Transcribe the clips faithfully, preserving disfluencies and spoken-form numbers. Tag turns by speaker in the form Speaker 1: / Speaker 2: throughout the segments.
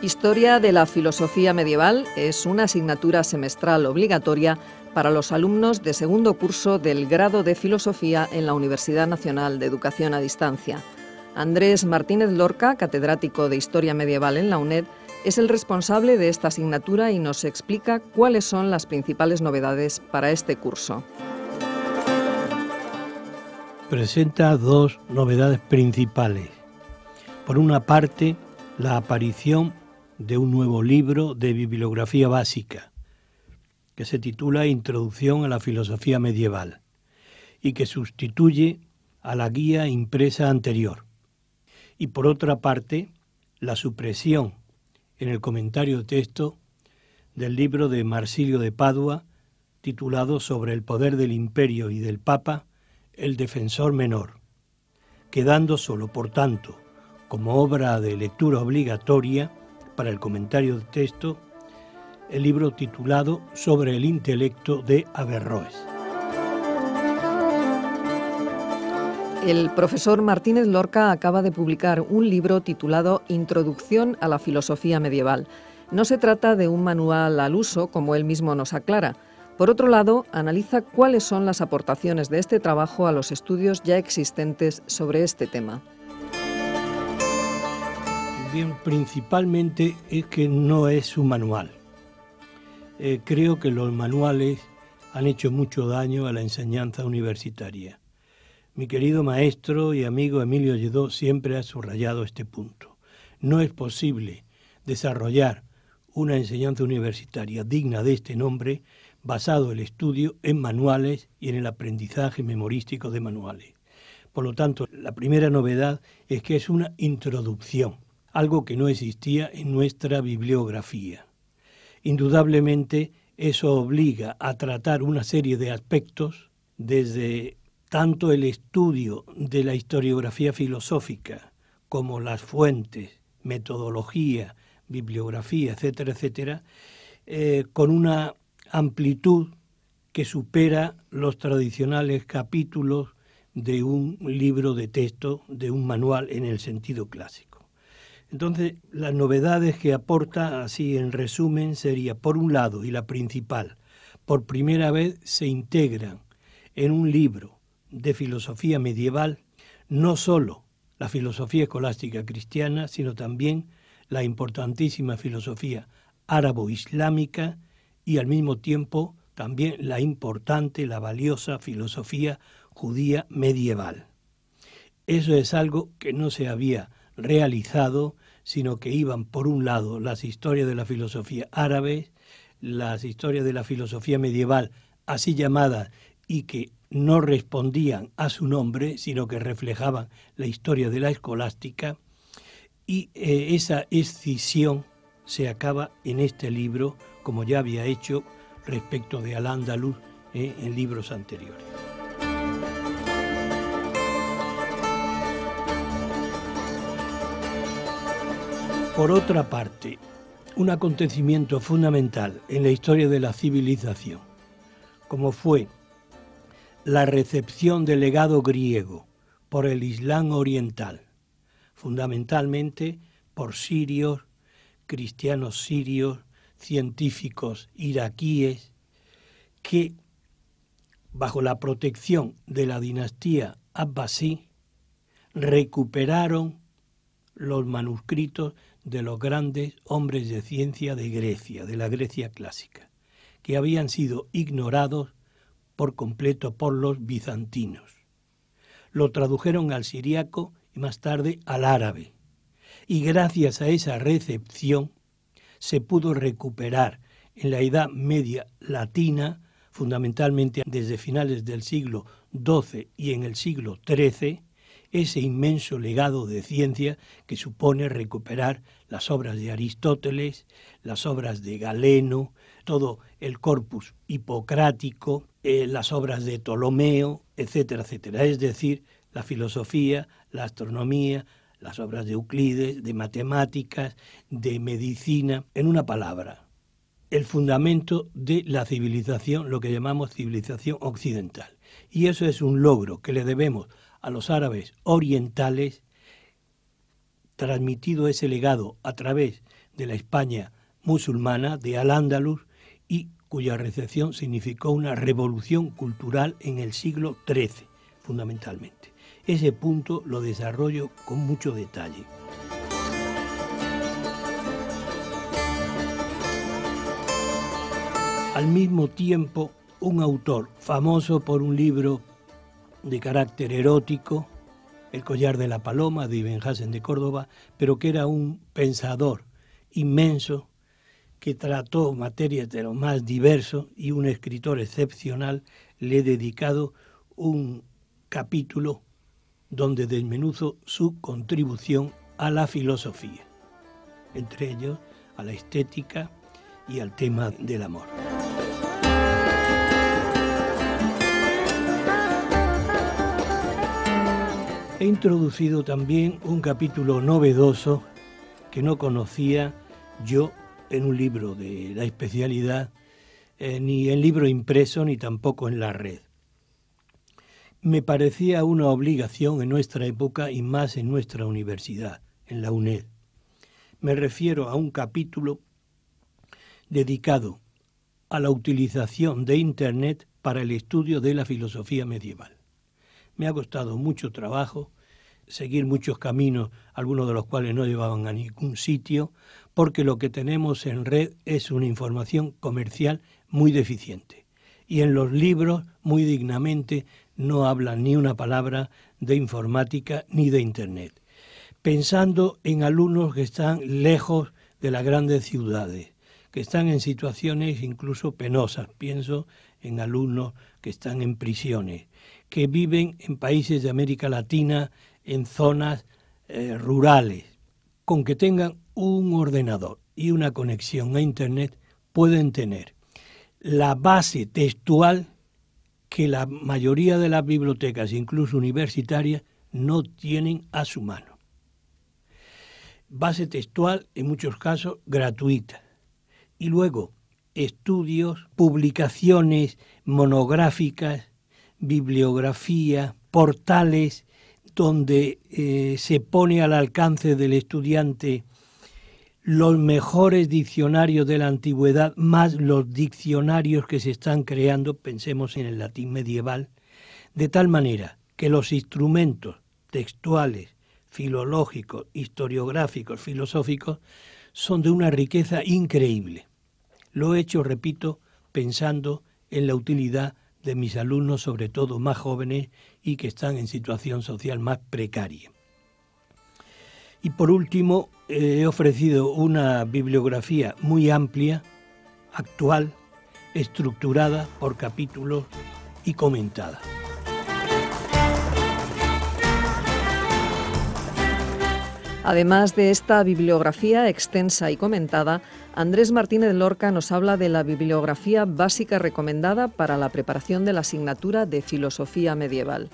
Speaker 1: Historia de la filosofía medieval es una asignatura semestral obligatoria para los alumnos de segundo curso del grado de Filosofía en la Universidad Nacional de Educación a Distancia. Andrés Martínez Lorca, catedrático de Historia Medieval en la UNED, es el responsable de esta asignatura y nos explica cuáles son las principales novedades para este curso.
Speaker 2: Presenta dos novedades principales. Por una parte, la aparición de un nuevo libro de bibliografía básica, que se titula Introducción a la filosofía medieval, y que sustituye a la guía impresa anterior. Y por otra parte, la supresión en el comentario de texto del libro de Marsilio de Padua, titulado Sobre el poder del imperio y del Papa, el defensor menor, quedando solo, por tanto, como obra de lectura obligatoria para el comentario de texto, el libro titulado Sobre el intelecto de Averroes.
Speaker 1: El profesor Martínez Lorca acaba de publicar un libro titulado Introducción a la filosofía medieval. No se trata de un manual al uso, como él mismo nos aclara. Por otro lado, analiza cuáles son las aportaciones de este trabajo a los estudios ya existentes sobre este tema.
Speaker 2: Bien, principalmente es que no es un manual. Eh, creo que los manuales han hecho mucho daño a la enseñanza universitaria. Mi querido maestro y amigo Emilio Lledó siempre ha subrayado este punto. No es posible desarrollar una enseñanza universitaria digna de este nombre basado el estudio en manuales y en el aprendizaje memorístico de manuales. Por lo tanto, la primera novedad es que es una introducción, algo que no existía en nuestra bibliografía. Indudablemente, eso obliga a tratar una serie de aspectos, desde tanto el estudio de la historiografía filosófica, como las fuentes, metodología, bibliografía, etcétera, etcétera, eh, con una amplitud que supera los tradicionales capítulos de un libro de texto, de un manual en el sentido clásico. Entonces, las novedades que aporta, así en resumen, sería, por un lado, y la principal, por primera vez se integran en un libro de filosofía medieval no solo la filosofía escolástica cristiana, sino también la importantísima filosofía árabo-islámica y al mismo tiempo también la importante, la valiosa filosofía judía medieval. Eso es algo que no se había realizado, sino que iban por un lado las historias de la filosofía árabe, las historias de la filosofía medieval, así llamadas, y que no respondían a su nombre, sino que reflejaban la historia de la escolástica, y eh, esa escisión se acaba en este libro, como ya había hecho respecto de Al-Ándalus eh, en libros anteriores. Por otra parte, un acontecimiento fundamental en la historia de la civilización, como fue la recepción del legado griego por el Islam oriental, fundamentalmente por sirios, cristianos sirios, científicos iraquíes, que bajo la protección de la dinastía abbasí recuperaron los manuscritos de los grandes hombres de ciencia de Grecia, de la Grecia clásica, que habían sido ignorados por completo por los bizantinos. Lo tradujeron al siríaco y más tarde al árabe. Y gracias a esa recepción se pudo recuperar en la Edad Media latina, fundamentalmente desde finales del siglo doce y en el siglo trece, ese inmenso legado de ciencia que supone recuperar las obras de Aristóteles, las obras de Galeno, todo el corpus hipocrático, eh, las obras de Ptolomeo, etcétera, etcétera. Es decir, la filosofía, la astronomía, las obras de Euclides, de matemáticas, de medicina, en una palabra, el fundamento de la civilización, lo que llamamos civilización occidental. Y eso es un logro que le debemos a los árabes orientales, transmitido ese legado a través de la España musulmana, de Al-Ándalus, y cuya recepción significó una revolución cultural en el siglo trece, fundamentalmente. Ese punto lo desarrollo con mucho detalle. Al mismo tiempo, un autor famoso por un libro de carácter erótico, El collar de la paloma, de Ibn Hazm de Córdoba, pero que era un pensador inmenso, que trató materias de lo más diverso, y un escritor excepcional. Le he dedicado un capítulo donde desmenuzo su contribución a la filosofía, entre ellos a la estética y al tema del amor. He introducido también un capítulo novedoso que no conocía yo en un libro de la especialidad, eh, ni en libro impreso, ni tampoco en la red. Me parecía una obligación en nuestra época y más en nuestra universidad, en la UNED. Me refiero a un capítulo dedicado a la utilización de Internet para el estudio de la filosofía medieval. Me ha costado mucho trabajo seguir muchos caminos, algunos de los cuales no llevaban a ningún sitio, porque lo que tenemos en red es una información comercial muy deficiente. Y en los libros, muy dignamente, no hablan ni una palabra de informática ni de Internet. Pensando en alumnos que están lejos de las grandes ciudades, que están en situaciones incluso penosas. Pienso en alumnos que están en prisiones, que viven en países de América Latina, en zonas eh, rurales. Con que tengan un ordenador y una conexión a Internet, pueden tener la base textual que la mayoría de las bibliotecas, incluso universitarias, no tienen a su mano. Base textual, en muchos casos, gratuita. Y luego, estudios, publicaciones monográficas, bibliografía, portales donde eh, se pone al alcance del estudiante los mejores diccionarios de la antigüedad, más los diccionarios que se están creando, pensemos en el latín medieval, de tal manera que los instrumentos textuales, filológicos, historiográficos, filosóficos, son de una riqueza increíble. Lo he hecho, repito, pensando en la utilidad de mis alumnos, sobre todo más jóvenes y que están en situación social más precaria. Y por último, eh, he ofrecido una bibliografía muy amplia, actual, estructurada por capítulos y comentada.
Speaker 1: Además de esta bibliografía extensa y comentada, Andrés Martínez Lorca nos habla de la bibliografía básica recomendada para la preparación de la asignatura de Filosofía Medieval.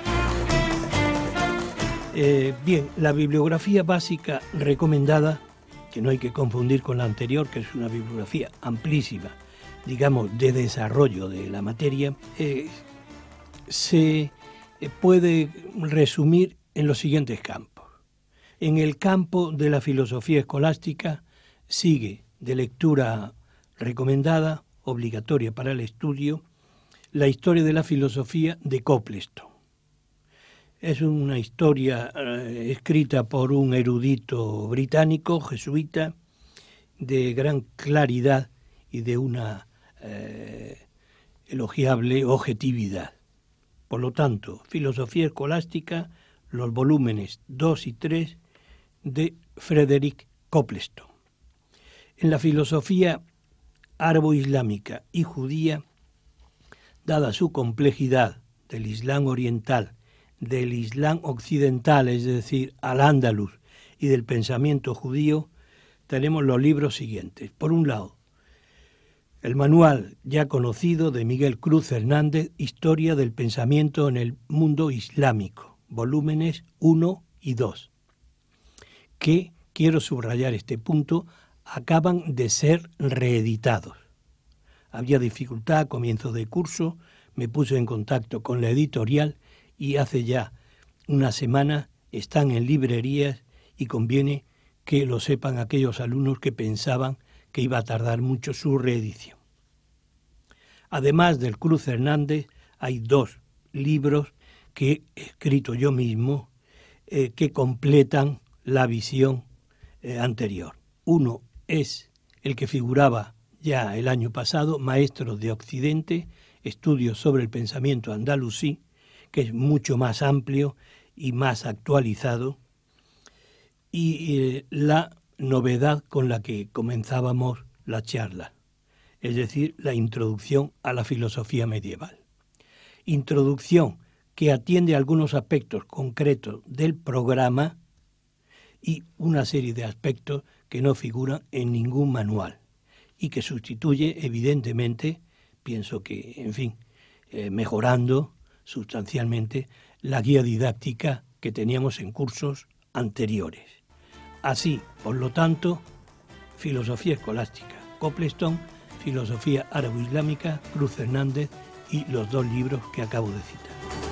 Speaker 2: Eh, bien, la bibliografía básica recomendada, que no hay que confundir con la anterior, que es una bibliografía amplísima, digamos, de desarrollo de la materia, eh, se puede resumir en los siguientes campos. En el campo de la filosofía escolástica sigue de lectura recomendada, obligatoria para el estudio, la historia de la filosofía de Copleston. Es una historia eh, escrita por un erudito británico, jesuita, de gran claridad y de una eh, elogiable objetividad. Por lo tanto, Filosofía Escolástica, los volúmenes dos y tres de Frederick Copleston. En la filosofía árabe-islámica y judía, dada su complejidad del Islam oriental, del Islam occidental, es decir, al-Ándalus, y del pensamiento judío, tenemos los libros siguientes. Por un lado, el manual ya conocido de Miguel Cruz Hernández, Historia del pensamiento en el mundo islámico, volúmenes uno y dos, que, quiero subrayar este punto, acaban de ser reeditados. Había dificultad a comienzo de curso, me puse en contacto con la editorial y hace ya una semana están en librerías y conviene que lo sepan aquellos alumnos que pensaban que iba a tardar mucho su reedición. Además del Cruz Hernández, hay dos libros que he escrito yo mismo eh, que completan la visión eh, anterior. Uno es el que figuraba ya el año pasado, Maestros de Occidente, estudios sobre el pensamiento andalusí, que es mucho más amplio y más actualizado, y eh, la novedad con la que comenzábamos la charla, es decir, la introducción a la filosofía medieval. Introducción que atiende a algunos aspectos concretos del programa y una serie de aspectos que no figuran en ningún manual y que sustituye, evidentemente, pienso que, en fin, eh, mejorando sustancialmente la guía didáctica que teníamos en cursos anteriores. Así, por lo tanto, filosofía escolástica, Coplestone, filosofía árabo-islámica, Cruz Hernández y los dos libros que acabo de citar.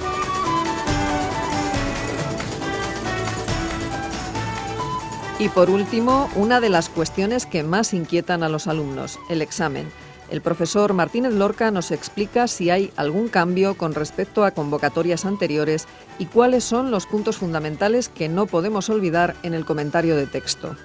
Speaker 1: Y por último, una de las cuestiones que más inquietan a los alumnos, el examen. El profesor Martínez Lorca nos explica si hay algún cambio con respecto a convocatorias anteriores y cuáles son los puntos fundamentales que no podemos olvidar en el comentario de texto.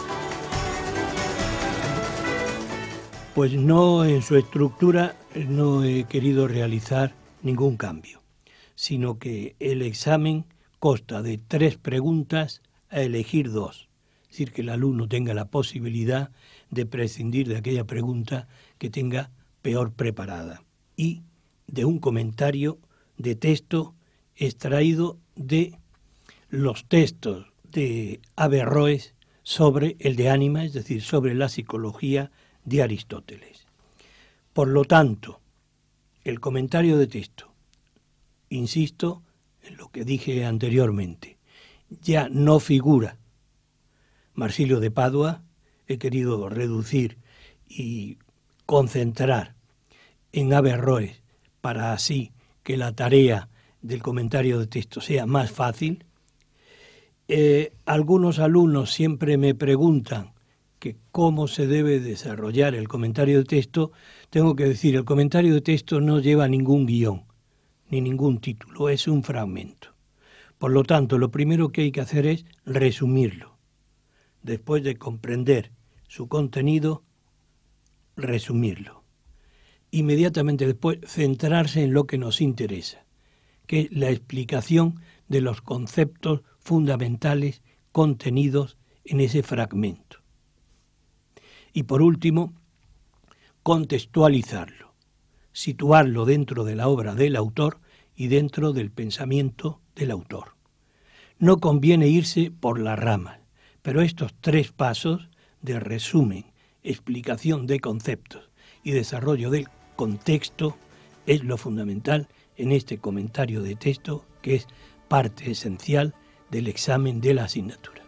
Speaker 2: Pues no, en su estructura no he querido realizar ningún cambio, sino que el examen consta de tres preguntas a elegir dos. Es decir, que el alumno tenga la posibilidad de prescindir de aquella pregunta que tenga peor preparada y de un comentario de texto extraído de los textos de Averroes sobre el de ánima, es decir, sobre la psicología de Aristóteles. Por lo tanto, el comentario de texto, insisto en lo que dije anteriormente, ya no figura Marsilio de Padua, he querido reducir y concentrar en Averroes para así que la tarea del comentario de texto sea más fácil. Eh, algunos alumnos siempre me preguntan que cómo se debe desarrollar el comentario de texto. Tengo que decir, el comentario de texto no lleva ningún guión, ni ningún título, es un fragmento. Por lo tanto, lo primero que hay que hacer es resumirlo. Después de comprender su contenido, resumirlo. Inmediatamente después, centrarse en lo que nos interesa, que es la explicación de los conceptos fundamentales contenidos en ese fragmento. Y por último, contextualizarlo, situarlo dentro de la obra del autor y dentro del pensamiento del autor. No conviene irse por las ramas, pero estos tres pasos de resumen, explicación de conceptos y desarrollo del contexto es lo fundamental en este comentario de texto que es parte esencial del examen de la asignatura.